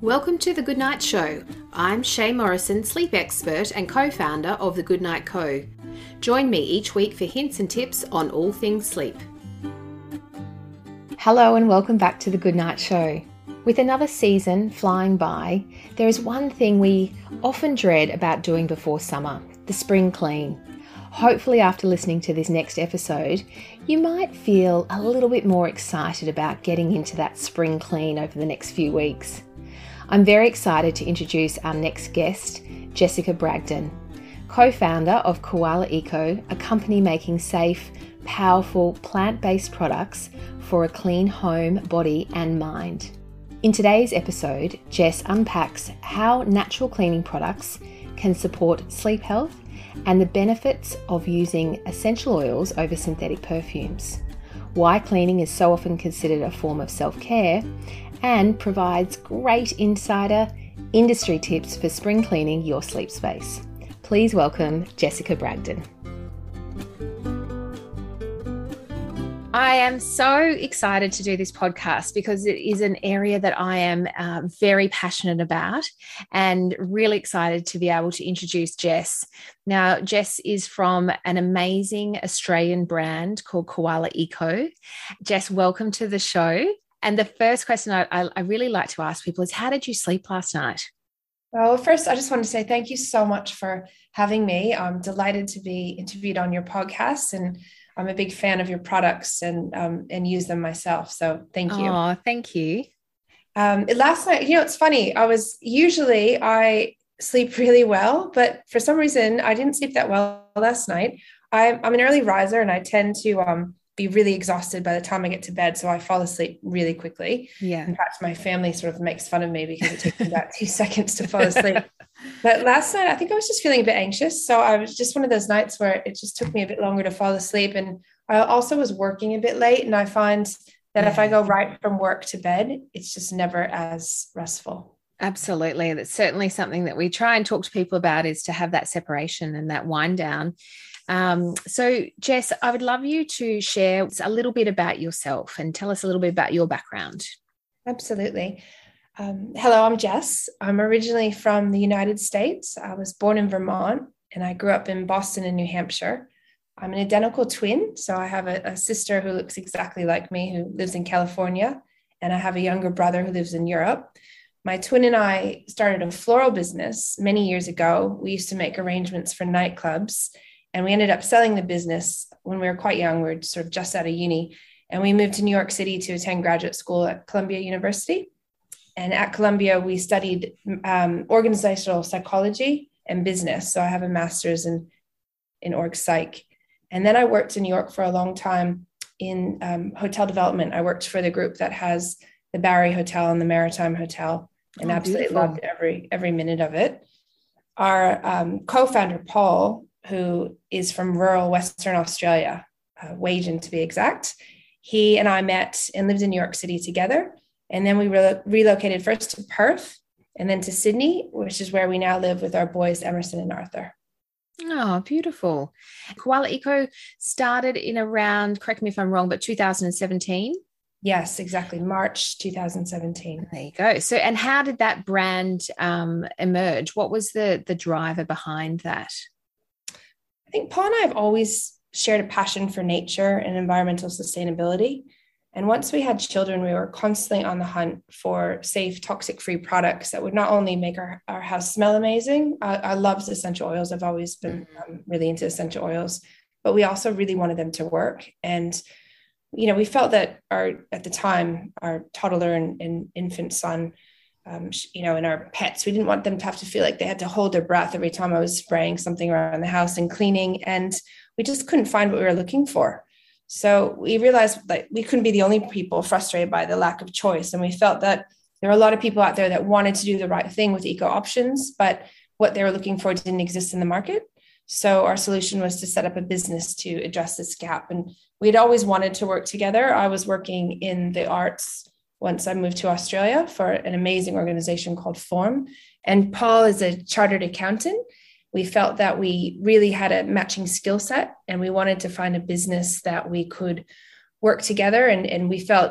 Welcome to The Goodnight Show. I'm Shay Morrison, sleep expert and co-founder of The Goodnight Co. Join me each week for hints and tips on all things sleep. Hello and welcome back to The Goodnight Show. With another season flying by, there is one thing we often dread about doing before summer, the spring clean. Hopefully after listening to this next episode, you might feel a little bit more excited about getting into that spring clean over the next few weeks. I'm very excited to introduce our next guest, Jessica Bragdon, co-founder of Koala Eco, a company making safe, powerful, plant-based products for a clean home, body and mind. In today's episode, Jess unpacks how natural cleaning products can support sleep health and the benefits of using essential oils over synthetic perfumes, why cleaning is so often considered a form of self-care, and provides great insider industry tips for spring cleaning your sleep space. Please welcome Jessica Bragdon. I am so excited to do this podcast because it is an area that I am very passionate about and really excited to be able to introduce Jess. Now, Jess is from an amazing Australian brand called Koala Eco. Jess, welcome to the show. And the first question I really like to ask people is, how did you sleep last night? Well, first, I just want to say thank you so much for having me. I'm delighted to be interviewed on your podcast, and I'm a big fan of your products and use them myself. So thank you. Oh, thank you. Last night, it's funny. I sleep really well, but for some reason I didn't sleep that well last night. I'm an early riser and I tend to be really exhausted by the time I get to bed. So I fall asleep really quickly. Yeah. In fact, my family sort of makes fun of me because it takes me about 2 seconds to fall asleep. But last night, I think I was just feeling a bit anxious. So I was just one of those nights where it just took me a bit longer to fall asleep. And I also was working a bit late. And I find that if I go right from work to bed, it's just never as restful. Absolutely. That's certainly something that we try and talk to people about, is to have that separation and that wind down. So Jess, I would love you to share a little bit about yourself and tell us a little bit about your background. Absolutely. Hello, I'm Jess. I'm originally from the United States. I was born in Vermont and I grew up in Boston and New Hampshire. I'm an identical twin. So I have a sister who looks exactly like me, who lives in California, and I have a younger brother who lives in Europe. My twin and I started a floral business many years ago. We used to make arrangements for nightclubs, and we ended up selling the business when we were quite young. We were sort of just out of uni, and we moved to New York City to attend graduate school at Columbia University. And at Columbia, we studied organizational psychology and business. So I have a master's in org psych. And then I worked in New York for a long time in hotel development. I worked for the group that has the Barry Hotel and the Maritime Hotel, and absolutely loved every minute of it. Our co-founder, Paul, who is from rural Western Australia, Wagen to be exact, he and I met and lived in New York City together. And then we relocated first to Perth and then to Sydney, which is where we now live with our boys, Emerson and Arthur. Oh, beautiful. Koala Eco started in around, correct me if I'm wrong, but 2017? Yes, exactly. March 2017. There you go. So, and how did that brand emerge? What was the driver behind that? I think Paul and I have always shared a passion for nature and environmental sustainability. And once we had children, we were constantly on the hunt for safe, toxic-free products that would not only make our house smell amazing. I love essential oils. I've always been really into essential oils, but we also really wanted them to work. And, we felt that at the time, our toddler and infant son, and our pets, we didn't want them to have to feel like they had to hold their breath every time I was spraying something around the house and cleaning. And we just couldn't find what we were looking for. So we realized that we couldn't be the only people frustrated by the lack of choice. And we felt that there were a lot of people out there that wanted to do the right thing with eco options, but what they were looking for didn't exist in the market. So our solution was to set up a business to address this gap. And we'd always wanted to work together. I was working in the arts once I moved to Australia for an amazing organization called Form. And Paul is a chartered accountant. We felt that we really had a matching skill set, and we wanted to find a business that we could work together. And we felt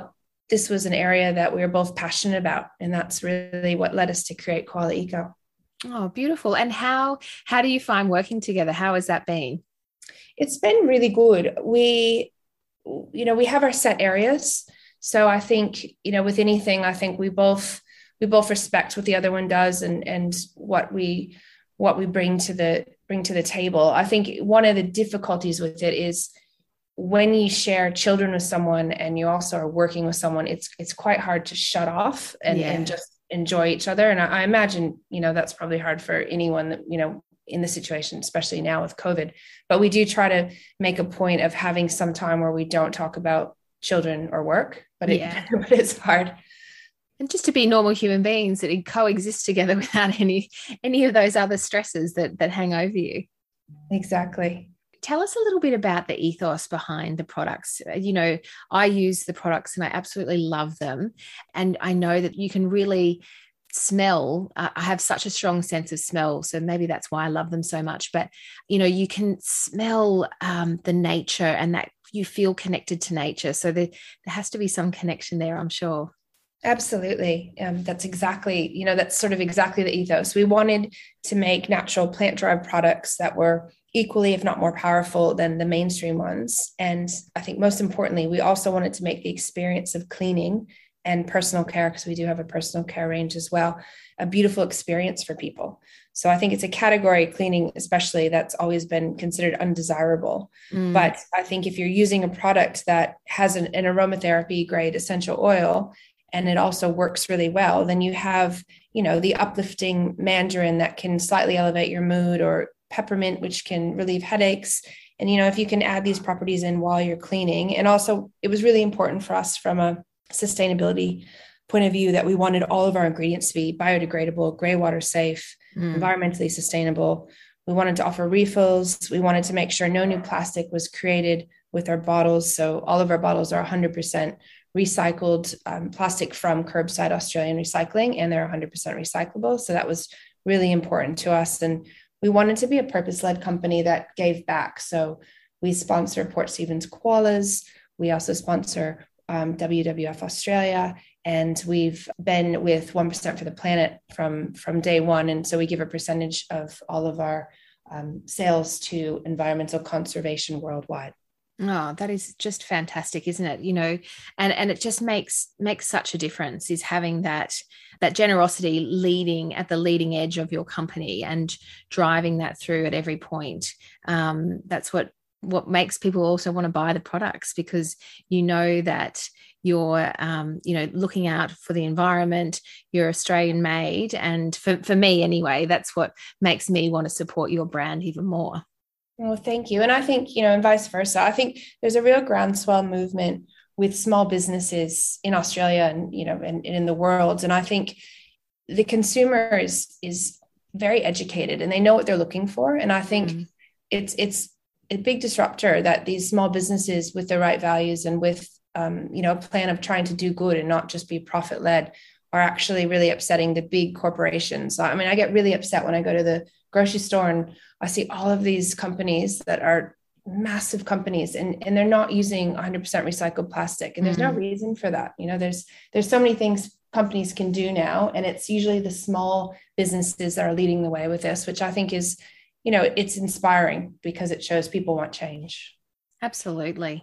this was an area that we were both passionate about. And that's really what led us to create Koala Eco. Oh, beautiful. And how do you find working together? How has that been? It's been really good. We have our set areas. So I think, with anything, I think we both respect what the other one does and what we bring to the table. I think one of the difficulties with it is when you share children with someone and you also are working with someone, it's quite hard to shut off and just enjoy each other. And I imagine, that's probably hard for anyone that, in the situation, especially now with COVID, but we do try to make a point of having some time where we don't talk about children or work, but it's hard. And just to be normal human beings that coexist together without any of those other stresses that hang over you. Exactly. Tell us a little bit about the ethos behind the products. I use the products and I absolutely love them. And I know that you can really smell. I have such a strong sense of smell. So maybe that's why I love them so much. But, you can smell the nature and that you feel connected to nature. So there has to be some connection there, I'm sure. Absolutely. That's exactly, that's sort of exactly the ethos. We wanted to make natural plant-derived products that were equally, if not more powerful than the mainstream ones. And I think most importantly, we also wanted to make the experience of cleaning and personal care, because we do have a personal care range as well, a beautiful experience for people. So I think it's a category, cleaning especially, that's always been considered undesirable. But I think if you're using a product that has an aromatherapy grade essential oil, and it also works really well, then you have, the uplifting mandarin that can slightly elevate your mood, or peppermint, which can relieve headaches. And, if you can add these properties in while you're cleaning. And also it was really important for us from a sustainability point of view that we wanted all of our ingredients to be biodegradable, gray water safe, environmentally sustainable. We wanted to offer refills. We wanted to make sure no new plastic was created with our bottles. So all of our bottles are 100% recycled plastic from Curbside Australian Recycling, and they're 100% recyclable. So that was really important to us. And we wanted to be a purpose-led company that gave back. So we sponsor Port Stephens Koalas. We also sponsor WWF Australia, and we've been with 1% for the Planet from day one. And so we give a percentage of all of our sales to environmental conservation worldwide. Oh, that is just fantastic, isn't it? And it just makes such a difference, is having that generosity leading at the leading edge of your company and driving that through at every point. That's what makes people also want to buy the products, because that you're looking out for the environment, you're Australian made. And for me anyway, that's what makes me want to support your brand even more. Well, thank you. And I think, and vice versa. I think there's a real groundswell movement with small businesses in Australia and, and in the world. And I think the consumer is very educated and they know what they're looking for. And I think it's a big disruptor that these small businesses with the right values and with, a plan of trying to do good and not just be profit led are actually really upsetting the big corporations. I mean, I get really upset when I go to the grocery store and I see all of these companies that are massive companies and they're not using 100% recycled plastic. And there's no reason for that. There's so many things companies can do now. And it's usually the small businesses that are leading the way with this, which I think is, it's inspiring because it shows people want change. Absolutely.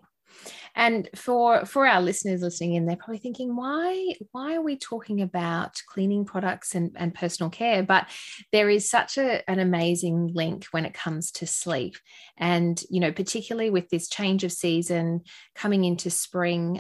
And for our listeners listening in, they're probably thinking, why are we talking about cleaning products and personal care? But there is such an amazing link when it comes to sleep. And, particularly with this change of season coming into spring,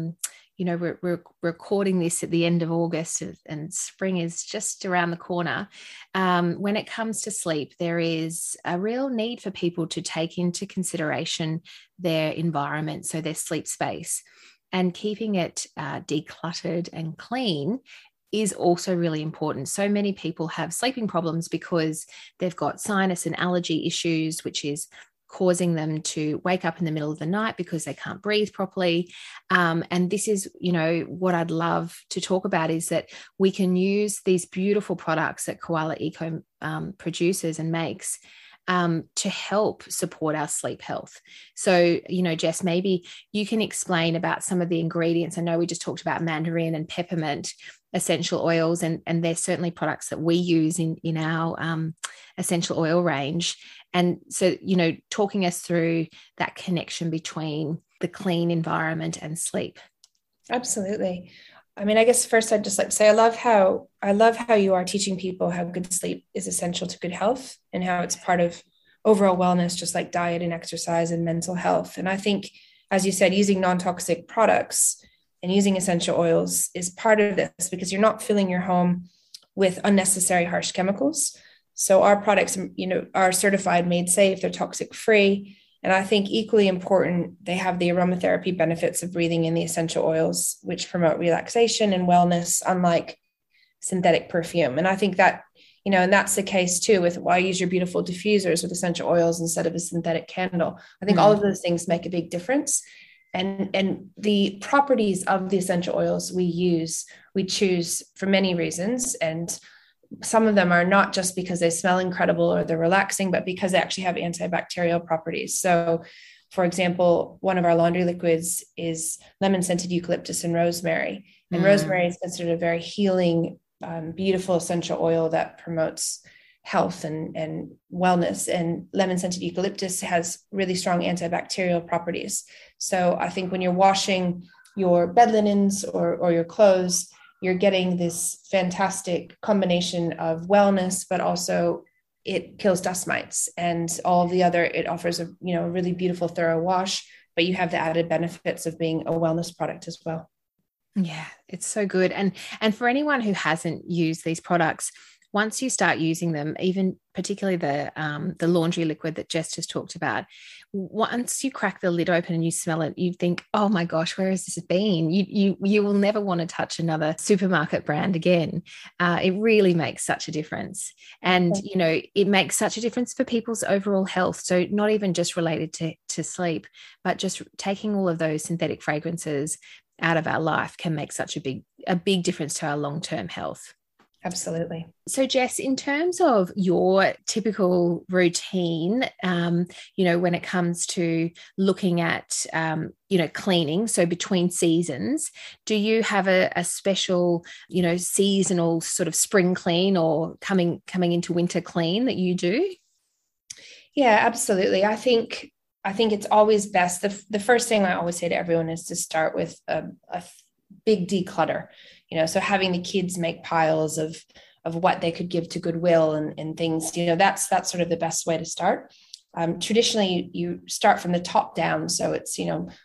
we're recording this at the end of August and spring is just around the corner. When it comes to sleep, there is a real need for people to take into consideration their environment, so their sleep space, and keeping it decluttered and clean is also really important. So many people have sleeping problems because they've got sinus and allergy issues, which is causing them to wake up in the middle of the night because they can't breathe properly. And this is, what I'd love to talk about is that we can use these beautiful products that Koala Eco produces and makes to help support our sleep health. So, Jess, maybe you can explain about some of the ingredients. I know we just talked about mandarin and peppermint essential oils, and there's certainly products that we use in our essential oil range. And so, talking us through that connection between the clean environment and sleep. Absolutely. I mean, I guess first I'd just like to say I love how you are teaching people how good sleep is essential to good health and how it's part of overall wellness, just like diet and exercise and mental health. And I think, as you said, using non-toxic products and using essential oils is part of this, because you're not filling your home with unnecessary harsh chemicals. So our products, are certified made safe, they're toxic free. And I think equally important, they have the aromatherapy benefits of breathing in the essential oils, which promote relaxation and wellness, unlike synthetic perfume. And I think that, and that's the case too with why use your beautiful diffusers with essential oils instead of a synthetic candle. I think all of those things make a big difference. And the properties of the essential oils we choose for many reasons. And some of them are not just because they smell incredible or they're relaxing, but because they actually have antibacterial properties. So, for example, one of our laundry liquids is lemon-scented eucalyptus and rosemary. And rosemary is considered a very healing, beautiful essential oil that promotes health and wellness. And lemon-scented eucalyptus has really strong antibacterial properties. So I think when you're washing your bed linens or your clothes, you're getting this fantastic combination of wellness, but also it kills dust mites and all the other, it offers a really beautiful, thorough wash, but you have the added benefits of being a wellness product as well. Yeah, it's so good. And for anyone who hasn't used these products, once you start using them, even particularly the laundry liquid that Jess just talked about, once you crack the lid open and you smell it, you think, oh my gosh, where has this been? You will never want to touch another supermarket brand again. It really makes such a difference. And, it makes such a difference for people's overall health. So not even just related to sleep, but just taking all of those synthetic fragrances out of our life can make such a big difference to our long-term health. Absolutely. So, Jess, in terms of your typical routine, when it comes to looking at, cleaning, so between seasons, do you have a special, seasonal sort of spring clean or coming into winter clean that you do? Yeah, absolutely. I think it's always best. The first thing I always say to everyone is to start with a big declutter. So having the kids make piles of what they could give to Goodwill and things, that's sort of the best way to start. Traditionally, you start from the top down. So it's,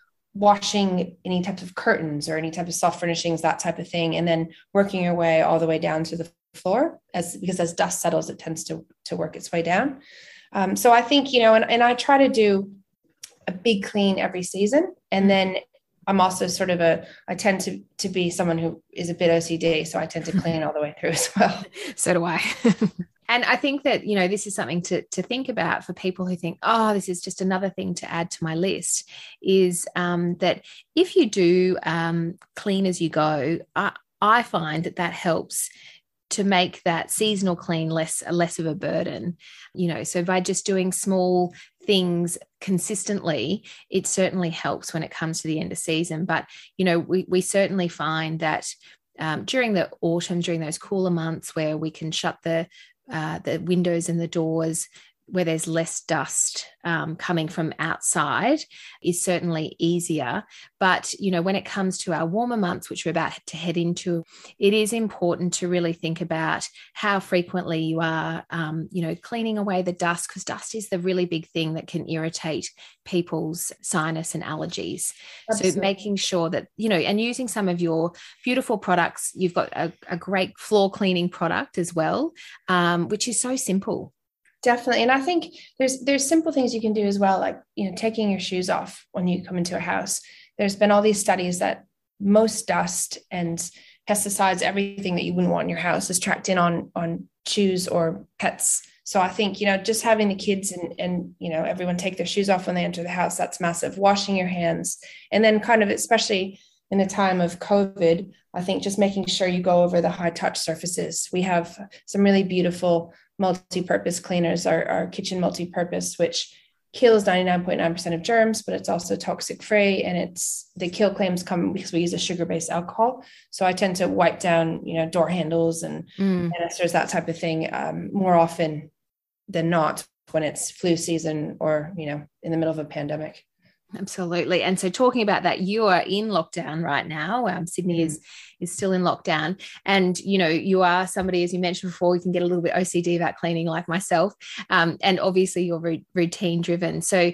washing any type of curtains or any type of soft furnishings, that type of thing, and then working your way all the way down to the floor because as dust settles, it tends to work its way down. So I think, and I try to do a big clean every season. And then I'm also sort of I tend to be someone who is a bit OCD. So I tend to clean all the way through as well. So do I. And I think that, this is something to think about for people who think, oh, this is just another thing to add to my list, is that if you do clean as you go, I find that helps to make that seasonal clean less of a burden, so by just doing small things consistently, it certainly helps when it comes to the end of season. But, we certainly find that during the autumn, during those cooler months where we can shut the windows and the doors, where there's less dust coming from outside, is certainly easier. But, when it comes to our warmer months, which we're about to head into, it is important to really think about how frequently you are, cleaning away the dust, because dust is the really big thing that can irritate people's sinus and allergies. Absolutely. So making sure that, and using some of your beautiful products, you've got a great floor cleaning product as well, which is so simple. Definitely. And I think there's simple things you can do as well, like, taking your shoes off when you come into a house. There's been all these studies that most dust and pesticides, everything that you wouldn't want in your house, is tracked in on shoes or pets. So I think, just having the kids and everyone take their shoes off when they enter the house, that's massive. Washing your hands. And then kind of, especially in the time of COVID, I think just making sure you go over the high touch surfaces. We have some really beautiful multi-purpose cleaners, our kitchen multi-purpose, which kills 99.9% of germs, but it's also toxic free. And the kill claims come because we use a sugar-based alcohol. So I tend to wipe down, door handles and canisters, that type of thing, more often than not when it's flu season or, in the middle of a pandemic. Absolutely. And so talking about that, you are in lockdown right now. Sydney is still in lockdown. And, you are somebody, as you mentioned before, you can get a little bit OCD about cleaning like myself. And obviously you're routine driven. So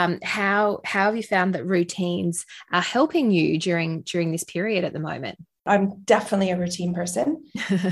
how have you found that routines are helping you during this period at the moment? I'm definitely a routine person.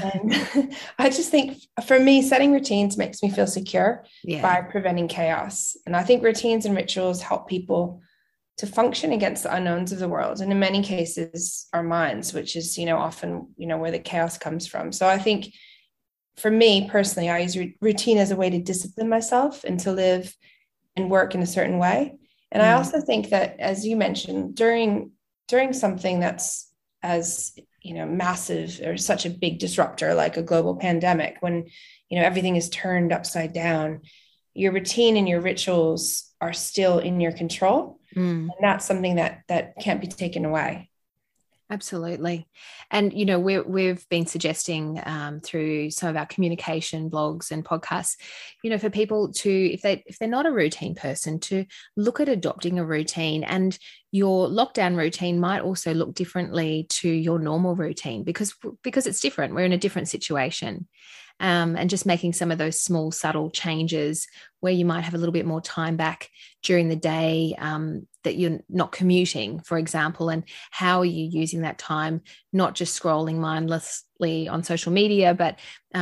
And I just think for me, setting routines makes me feel secure by preventing chaos. And I think routines and rituals help people to function against the unknowns of the world. And in many cases, our minds, which is, often, where the chaos comes from. So I think for me personally, I use routine as a way to discipline myself and to live and work in a certain way. And I also think that, as you mentioned, during something that's as, massive or such a big disruptor, like a global pandemic, when, everything is turned upside down, your routine and your rituals are still in your control. And that's something that can't be taken away. Absolutely. And, we've been suggesting through some of our communication blogs and podcasts, for people to, if they're not a routine person, to look at adopting a routine. And your lockdown routine might also look differently to your normal routine because it's different. We're in a different situation. And just making some of those small, subtle changes where you might have a little bit more time back during the day that you're not commuting, for example, and how are you using that time, not just scrolling mindlessly on social media, but,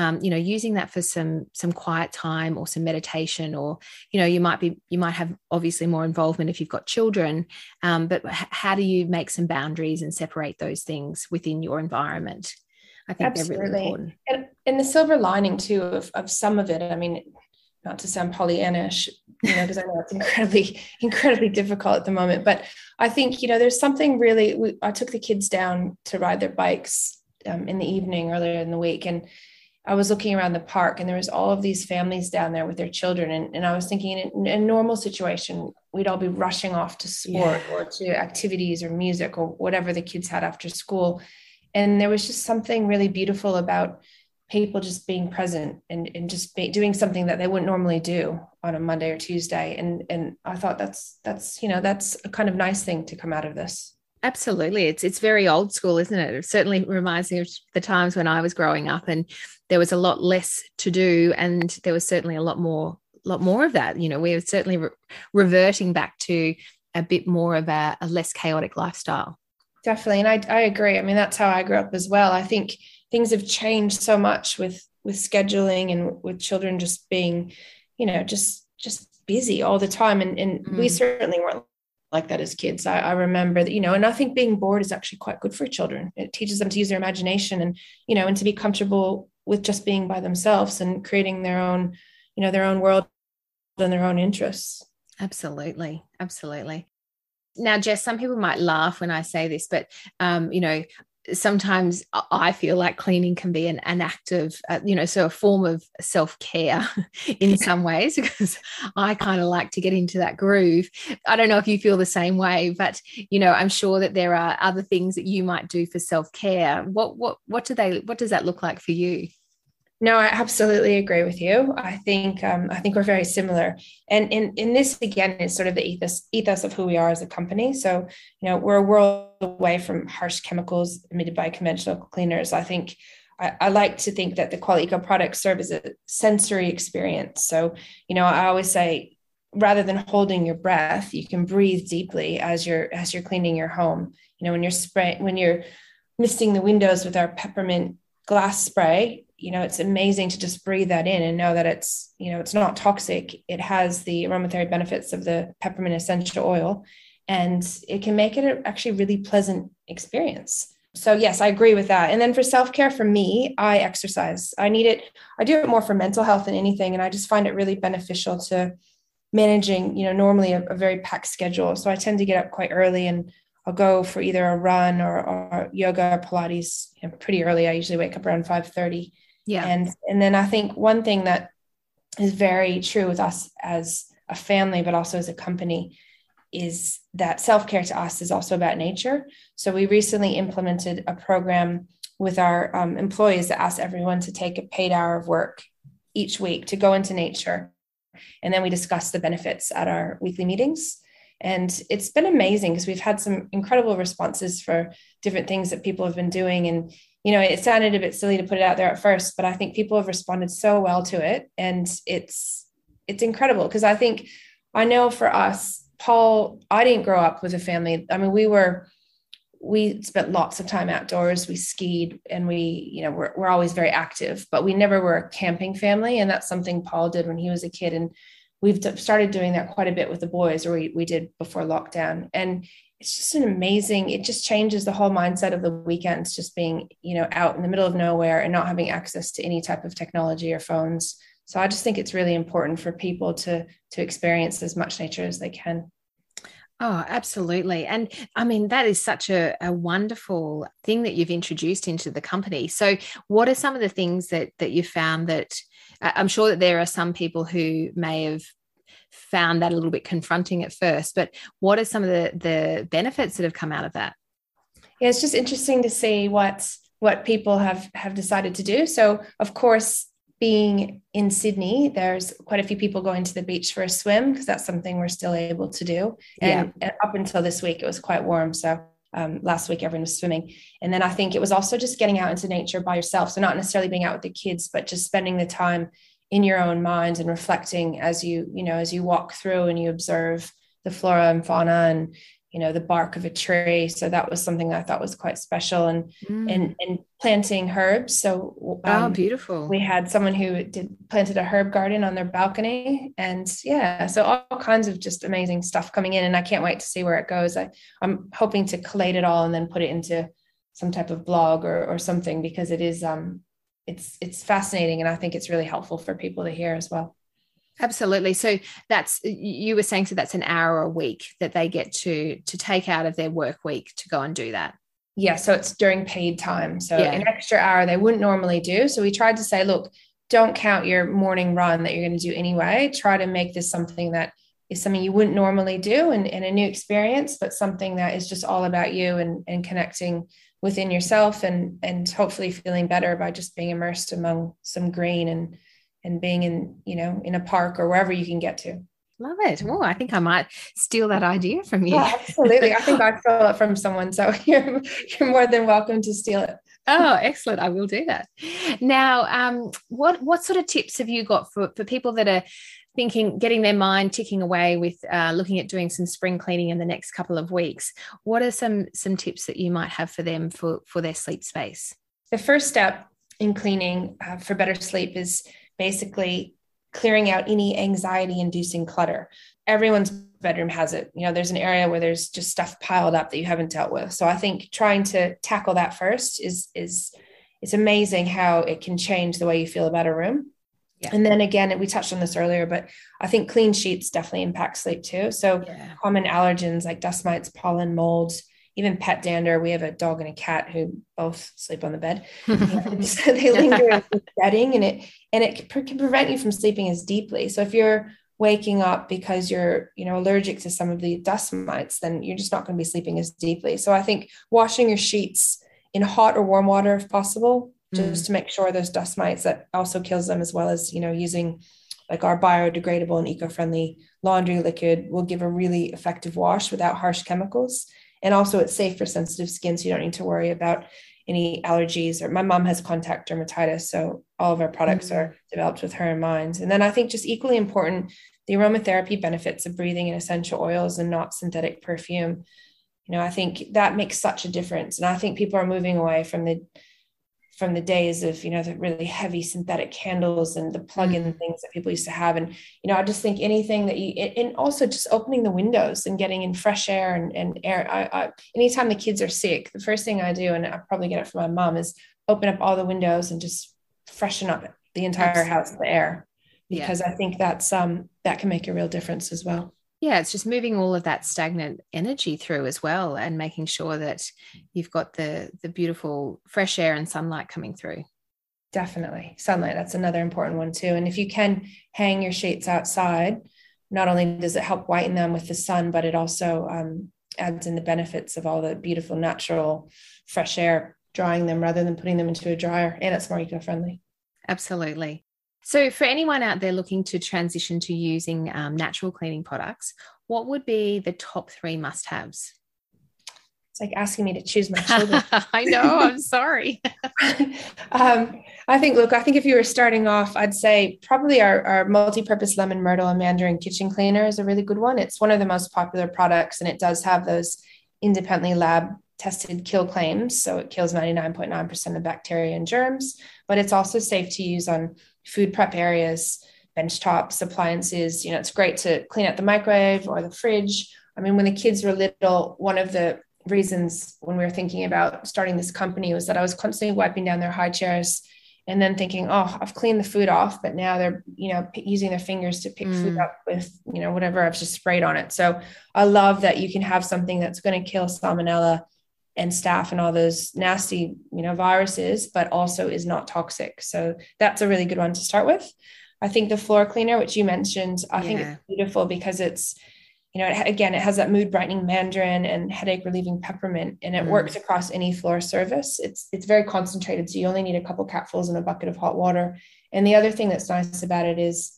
using that for some quiet time or some meditation, or, you might have obviously more involvement if you've got children, but how do you make some boundaries and separate those things within your environment? I think Absolutely. they're really important. And the silver lining too of some of it, I mean, not to sound Pollyannish, because I know it's incredibly, incredibly difficult at the moment, but I think, there's something really, I took the kids down to ride their bikes in the evening earlier in the week. And I was looking around the park and there was all of these families down there with their children. And I was thinking in a normal situation, we'd all be rushing off to sport or to activities or music or whatever the kids had after school. And there was just something really beautiful about people just being present and just doing something that they wouldn't normally do on a Monday or Tuesday. And I thought that's a kind of nice thing to come out of this. Absolutely. It's very old school, isn't it? It certainly reminds me of the times when I was growing up and there was a lot less to do. And there was certainly a lot more of that. We're certainly reverting back to a bit more of a less chaotic lifestyle. Definitely. And I agree. I mean, that's how I grew up as well. I think things have changed so much with scheduling and with children just being, just busy all the time. And we certainly weren't like that as kids. I remember that, and I think being bored is actually quite good for children. It teaches them to use their imagination and, and to be comfortable with just being by themselves and creating their own world and their own interests. Absolutely. Absolutely. Now, Jess, some people might laugh when I say this, but, sometimes I feel like cleaning can be an act of, so a form of self-care in some ways, because I kind of like to get into that groove. I don't know if you feel the same way, but, I'm sure that there are other things that you might do for self-care. What does that look like for you? No, I absolutely agree with you. I think we're very similar. And in this, again, is sort of the ethos of who we are as a company. So, we're a world away from harsh chemicals emitted by conventional cleaners. I think I like to think that the Quality Eco products serve as a sensory experience. So, I always say, rather than holding your breath, you can breathe deeply as you're cleaning your home. When you're misting the windows with our peppermint glass spray, it's amazing to just breathe that in and know that it's not toxic. It has the aromatherapy benefits of the peppermint essential oil, and it can make it actually a really pleasant experience. So yes, I agree with that. And then for self-care, for me, I exercise. I need it. I do it more for mental health than anything. And I just find it really beneficial to managing, normally a very packed schedule. So I tend to get up quite early and I'll go for either a run or yoga or Pilates pretty early. I usually wake up around 5:30. Yeah. And then I think one thing that is very true with us as a family, but also as a company, is that self-care to us is also about nature. So we recently implemented a program with our employees that asks everyone to take a paid hour of work each week to go into nature. And then we discuss the benefits at our weekly meetings. And it's been amazing because we've had some incredible responses for different things that people have been doing. And, it sounded a bit silly to put it out there at first, but I think people have responded so well to it. And it's incredible because I know for us, Paul, I didn't grow up with a family. I mean, we spent lots of time outdoors. We skied and we're always very active, but we never were a camping family. And that's something Paul did when he was a kid. And we've started doing that quite a bit with the boys, or we did before lockdown. And it's just it just changes the whole mindset of the weekends, just being, out in the middle of nowhere and not having access to any type of technology or phones. So I just think it's really important for people to experience as much nature as they can. Oh, absolutely. And I mean, that is such a wonderful thing that you've introduced into the company. So what are some of the things that you found that I'm sure that there are some people who may have found that a little bit confronting at first, but what are some of the benefits that have come out of that? Yeah, it's just interesting to see what people have decided to do. So of course, being in Sydney, there's quite a few people going to the beach for a swim because that's something we're still able to do. And up until this week, it was quite warm. So last week, everyone was swimming. And then I think it was also just getting out into nature by yourself. So not necessarily being out with the kids, but just spending the time in your own mind and reflecting as you walk through and you observe the flora and fauna and, the bark of a tree. So that was something that I thought was quite special, and planting herbs. So beautiful. We had someone who planted a herb garden on their balcony, and so all kinds of just amazing stuff coming in, and I can't wait to see where it goes. I'm hoping to collate it all and then put it into some type of blog or something, because it is, it's fascinating. And I think it's really helpful for people to hear as well. Absolutely. So you were saying, so that's an hour a week that they get to take out of their work week to go and do that. Yeah. So it's during paid time. So an extra hour they wouldn't normally do. So we tried to say, look, don't count your morning run that you're going to do anyway. Try to make this something that is something you wouldn't normally do and a new experience, but something that is just all about you and connecting within yourself and hopefully feeling better by just being immersed among some green and being in a park or wherever you can get to. Love it. Oh, I think I might steal that idea from you. Yeah, absolutely. I think I stole it from someone. So you're more than welcome to steal it. Oh, excellent. I will do that. Now, what sort of tips have you got for people that are thinking, getting their mind ticking away with looking at doing some spring cleaning in the next couple of weeks? What are some tips that you might have for them for their sleep space? The first step in cleaning for better sleep is basically clearing out any anxiety-inducing clutter. Everyone's bedroom has it. There's an area where there's just stuff piled up that you haven't dealt with. So I think trying to tackle that first is it's amazing how it can change the way you feel about a room. Yeah. And then again, we touched on this earlier, but I think clean sheets definitely impact sleep too. So common allergens like dust mites, pollen, molds, even pet dander. We have a dog and a cat who both sleep on the bed. So they linger in the bedding, and it can prevent you from sleeping as deeply. So if you're waking up because you're, allergic to some of the dust mites, then you're just not going to be sleeping as deeply. So I think washing your sheets in hot or warm water, if possible, just to make sure there's dust mites, that also kills them, as well as, using like our biodegradable and eco-friendly laundry liquid will give a really effective wash without harsh chemicals. And also it's safe for sensitive skin, so you don't need to worry about any allergies. Or my mom has contact dermatitis, so all of our products are developed with her in mind. And then I think just equally important, the aromatherapy benefits of breathing in essential oils and not synthetic perfume. I think that makes such a difference. And I think people are moving away from the days of, the really heavy synthetic candles and the plug-in things that people used to have. And, I just think anything that and also just opening the windows and getting in fresh air and air. Anytime the kids are sick, the first thing I do, and I probably get it from my mom, is open up all the windows and just freshen up the entire house, the air, because I think that's, that can make a real difference as well. Yeah, it's just moving all of that stagnant energy through as well, and making sure that you've got the beautiful fresh air and sunlight coming through. Definitely. Sunlight, that's another important one too. And if you can hang your sheets outside, not only does it help whiten them with the sun, but it also adds in the benefits of all the beautiful natural fresh air, drying them rather than putting them into a dryer. And it's more eco-friendly. Absolutely. So for anyone out there looking to transition to using natural cleaning products, what would be the top 3 must-haves? It's like asking me to choose my children. I know, I'm sorry. I think if you were starting off, I'd say probably our multi-purpose lemon myrtle and mandarin kitchen cleaner is a really good one. It's one of the most popular products, and it does have those independently lab tested kill claims. So it kills 99.9% of bacteria and germs, but it's also safe to use on food prep areas, bench tops, appliances. It's great to clean out the microwave or the fridge. I mean, when the kids were little, one of the reasons when we were thinking about starting this company was that I was constantly wiping down their high chairs and then thinking, oh, I've cleaned the food off, but now they're, using their fingers to pick food up with, whatever I've just sprayed on it. So I love that you can have something that's going to kill salmonella and staph and all those nasty, viruses, but also is not toxic. So that's a really good one to start with. I think the floor cleaner, which you mentioned, I think it's beautiful because it's, it has that mood brightening mandarin and headache relieving peppermint, and it works across any floor surface. It's very concentrated. So you only need a couple capfuls in a bucket of hot water. And the other thing that's nice about it is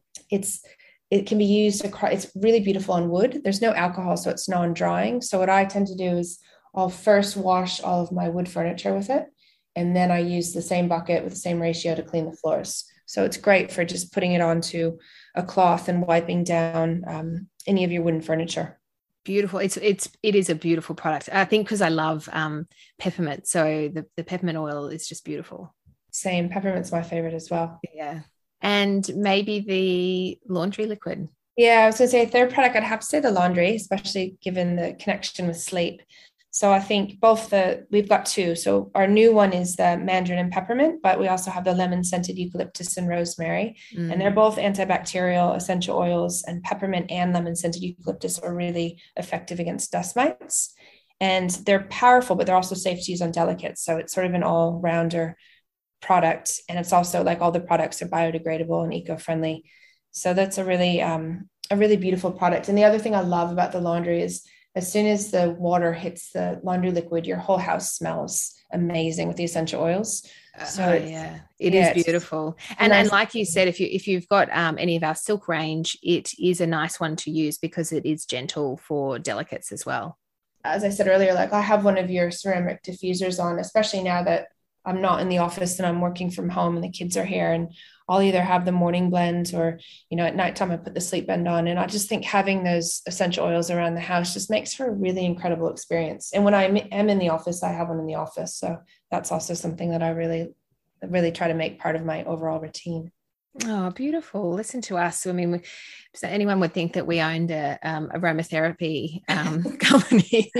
it can be used across, it's really beautiful on wood. There's no alcohol, so it's non-drying. So what I tend to do is I'll first wash all of my wood furniture with it. And then I use the same bucket with the same ratio to clean the floors. So it's great for just putting it onto a cloth and wiping down any of your wooden furniture. Beautiful. It is a beautiful product. I think because I love peppermint. So the peppermint oil is just beautiful. Same. Peppermint's my favorite as well. Yeah. And maybe the laundry liquid. Yeah, I was going to say third product, I'd have to say the laundry, especially given the connection with sleep. So I think we've got 2. So our new one is the mandarin and peppermint, but we also have the lemon scented eucalyptus and rosemary. And they're both antibacterial essential oils, and peppermint and lemon scented eucalyptus are really effective against dust mites. And they're powerful, but they're also safe to use on delicates. So it's sort of an all-rounder product. And it's also like all the products are biodegradable and eco-friendly. So that's a really beautiful product. And the other thing I love about the laundry is as soon as the water hits the laundry liquid, your whole house smells amazing with the essential oils. So it is beautiful. And like you said, if you've got any of our silk range, it is a nice one to use because it is gentle for delicates as well. As I said earlier, like I have one of your ceramic diffusers on, especially now that I'm not in the office and I'm working from home and the kids are here, and I'll either have the morning blend or, at nighttime I put the sleep blend on. And I just think having those essential oils around the house just makes for a really incredible experience. And when I am in the office, I have one in the office. So that's also something that I really, really try to make part of my overall routine. Oh, beautiful. Listen to us. I mean, so anyone would think that we owned a aromatherapy company,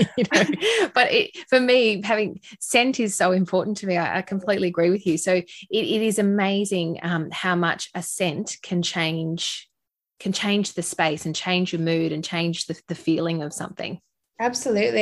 but for me, having scent is so important to me. I completely agree with you. So it is amazing how much a scent can change the space and change your mood and change the feeling of something. Absolutely.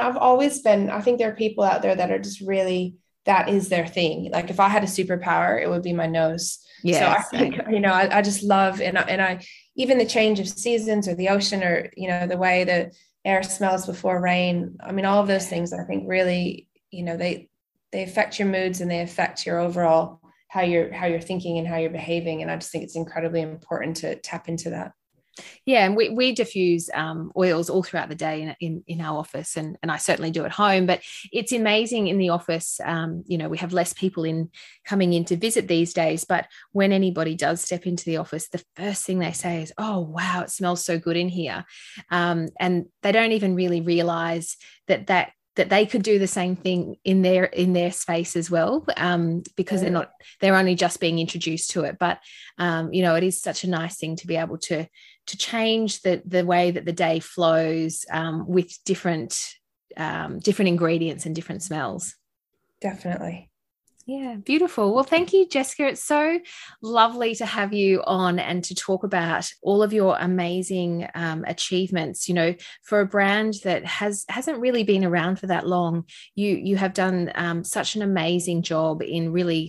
I think there are people out there that are just really, that is their thing. Like if I had a superpower, it would be my nose. Yeah. So I think, I just love, and I, even the change of seasons or the ocean or, the way the air smells before rain. I mean, all of those things, I think really, they affect your moods and they affect your overall, how you're thinking and how you're behaving. And I just think it's incredibly important to tap into that. Yeah, and we diffuse oils all throughout the day in our office, and I certainly do at home. But it's amazing in the office. We have less people coming in to visit these days. But when anybody does step into the office, the first thing they say is, "Oh, wow, it smells so good in here," and they don't even really realise that they could do the same thing in their space as well, because they're only just being introduced to it. But it is such a nice thing to be able to change the way that the day flows with different ingredients and different smells. Definitely. Yeah, beautiful. Well, thank you, Jessica. It's so lovely to have you on and to talk about all of your amazing achievements. For a brand that hasn't really been around for that long, you have done such an amazing job in really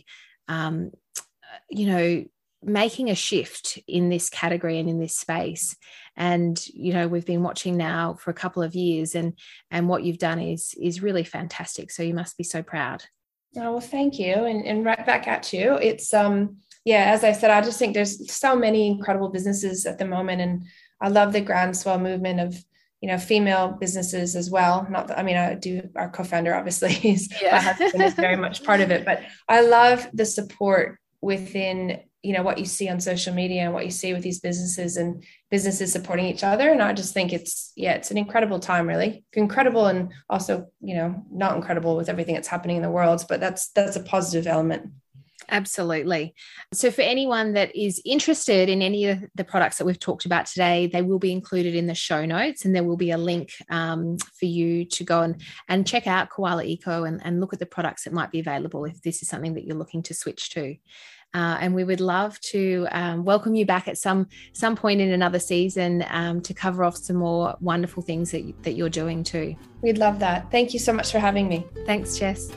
making a shift in this category and in this space. And, we've been watching now for a couple of years, and what you've done is really fantastic. So you must be so proud. Oh, well, thank you. And right back at you. It's, as I said, I just think there's so many incredible businesses at the moment. And I love the groundswell movement of, female businesses as well. Not that, I do, our co-founder obviously my husband is very much part of it, but I love the support within, what you see on social media and what you see with these businesses and businesses supporting each other. And I just think it's an incredible time, really incredible. And also, not incredible with everything that's happening in the world, but that's a positive element. Absolutely. So for anyone that is interested in any of the products that we've talked about today, they will be included in the show notes, and there will be a link for you to go and check out Koala Eco and look at the products that might be available if this is something that you're looking to switch to. And we would love to welcome you back at some point in another season to cover off some more wonderful things that you're doing too. We'd love that. Thank you so much for having me. Thanks, Jess.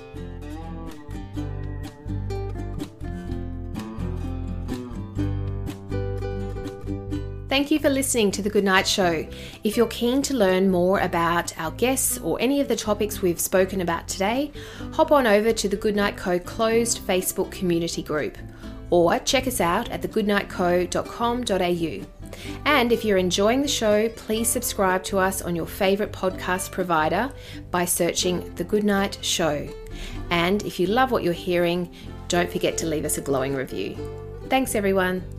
Thank you for listening to The Goodnight Show. If you're keen to learn more about our guests or any of the topics we've spoken about today, hop on over to the Goodnight Co closed Facebook community group, or check us out at thegoodnightco.com.au. And if you're enjoying the show, please subscribe to us on your favourite podcast provider by searching The Goodnight Show. And if you love what you're hearing, don't forget to leave us a glowing review. Thanks, everyone.